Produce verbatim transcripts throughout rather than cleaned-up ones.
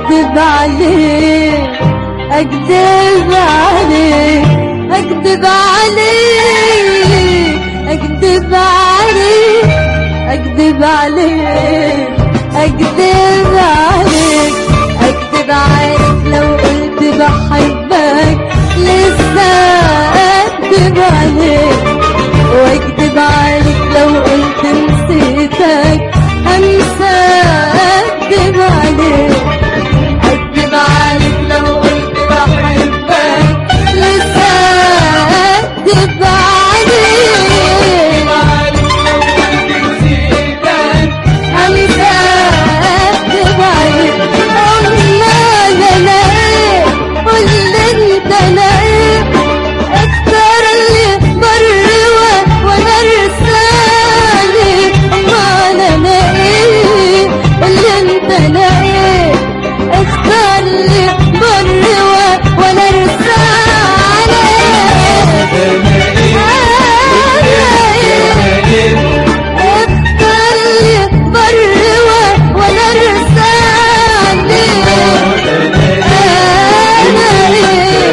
اكدب عليك اكدب عليك اكدب عليك اكدب عليك اكدب عليك اكدب عليك اكدب عليك لو قلت بحبك لسه اكدب عليك واكدب عليك لو قلت نسيتك انسى اكدب عليك اكدب عليك لو قلت بحبك لسه اكدب عليك انسى اكدب عليك امال انا ايه قول لي انت انا ايه اكتر اللي بر وانا رسالي امال انا ايه اللي انت انا ايه اختار لي بر وانا رسالي اختار لي بر وانا رسالي انا ايه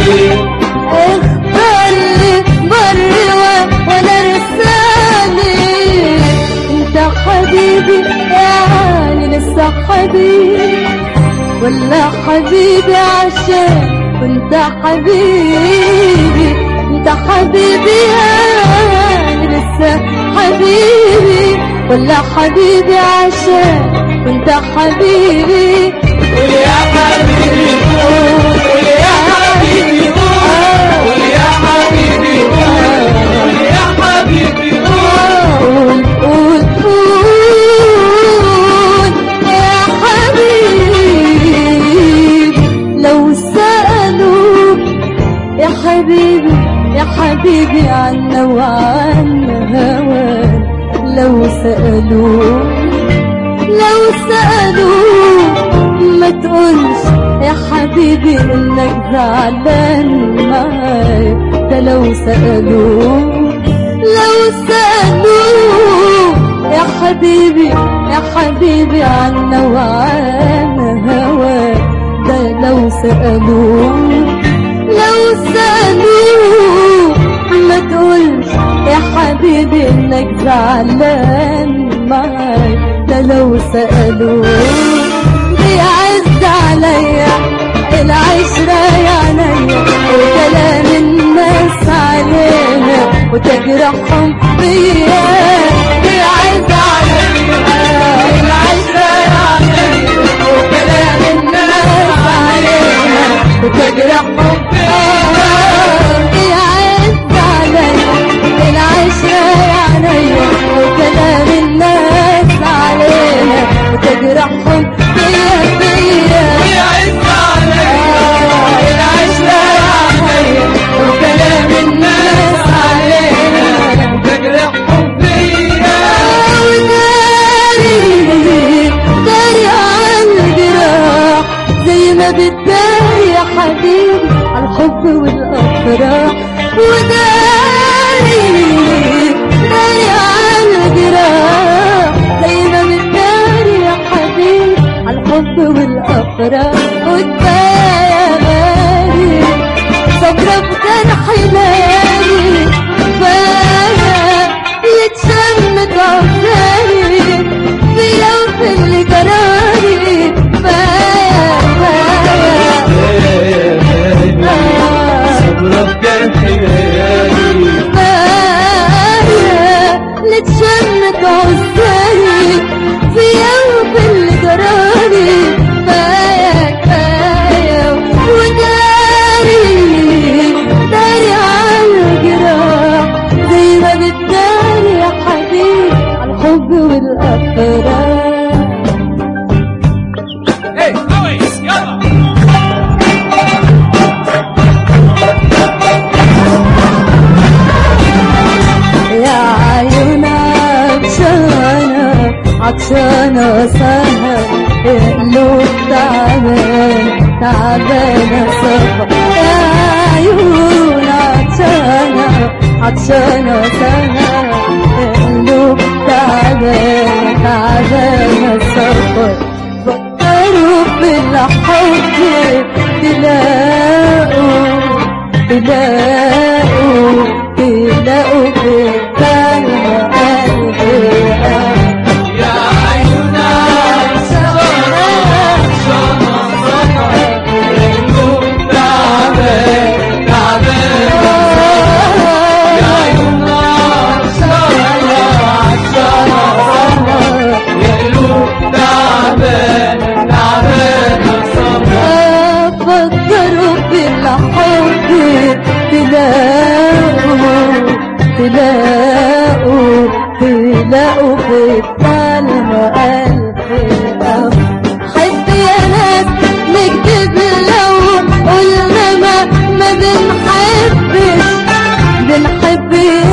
اختار لي بر وانا رسالي انت حبيبي يعني لسه حبيبي ولا حبيبي عشان كنت حبيبي انت حبيبي يعني لسه حبيبي ولا حبيبي عشان كنت حبيبي قول يا حبيبي قول قول يا حبيبي قول يا حبيبي قول يا حبيبي قول قول قول يا حبيبي لو سألوك يا حبيبي يا حبيبي عنا وعنا هواك لو سألوك لو سألوك ما تقولش يا حبيبي انك زعلان معايا ده لو سألوك لو سألوك يا حبيبي يا حبيبي عنا وعنا هواك ده لو سألوك لو سألوك ما تقولش يا حبيبي انك زعلان معايا ده لو سألوك بيعز عليا العشرة يا عينيا وكلام الناس علينا وتجرحهم بيا بيعز عليا العشرة يا عينيا وكلام الناس علينا وتجرحهم بيا بيعز عليا العشرة يا عينيا وكلام الناس علينا وتجرحهم بيا بيا بيعز عليا العشرة يا عينيا وكلام الناس علينا وتجرحهم بيا وداري داري على الجراح زي ما بتداري يا حبيبي على الحب والافراح وداري داري على الجراح زي ما بتداري يا حبيبي على الحب والافراح وكفايه يا غالي صبرة بجرح ليالي كفايه يتشمت عفاني فيا وفي اللي جرالي كفايه كفايه صبرة بجرح ليالي كفايه نتشمت عزاني فيا وفي اللي جرالي كفايه كفايه وداري داري على الجراح زي ما بتداري يا حبيبي على الحب والافراح Hey, Louis, يلا يا عيون عطشانة عطشانة سهر قلوب تعبان تعبانة سهر يا عيون عطشانة عطشانة سهر قلوب تعبان تعبانة سهر فكروا في اللي تلاقوا تلاقوا تلاقوا في الظلمة ألف أب. حب يا ناس نكتب لو قلنا ما ما بنحبش، بنحب